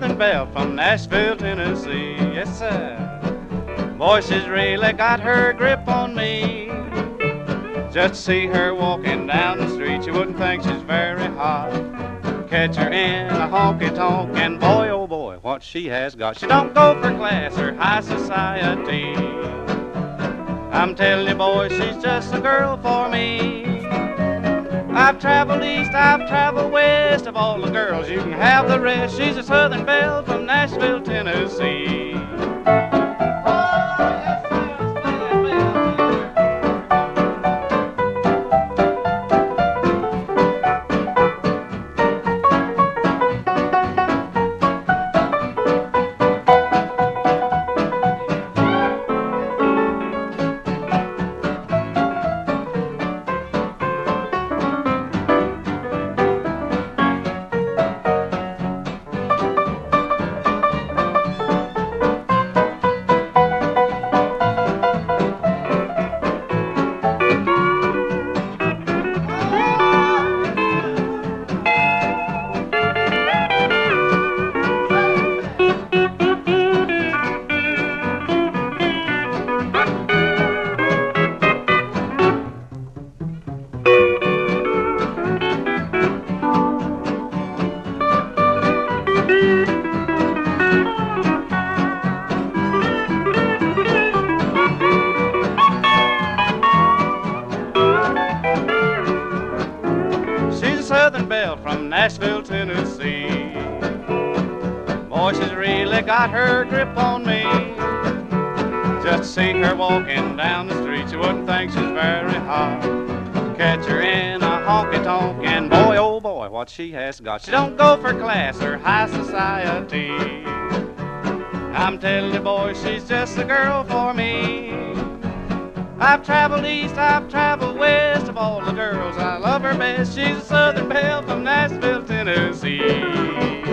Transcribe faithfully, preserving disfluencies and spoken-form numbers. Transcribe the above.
Southern Belle from Nashville, Tennessee. Yes, sir. Boy, she's really got her grip on me. Just see her walking down the street, you wouldn't think she's very hot. Catch her in a honky-tonk, and boy, oh boy, what she has got. She don't go for class or high society. I'm telling you, boy, she's just a girl for me. I've traveled east, I've traveled west. Of all the girls, you can have the rest. She's a Southern Belle from Nashville, Tennessee. Southern Belle from Nashville, Tennessee. Boy, she's really got her grip on me. Just see her walking down the street, you wouldn't think she's very hot. Catch her in a honky-tonk, and boy, oh boy, what she has got. She don't go for class or high society. I'm telling you, boy, she's just a girl for me. I've traveled east, I've traveled west. Of all the girls, I love her best. She's a Southern Belle from Nashville, Tennessee.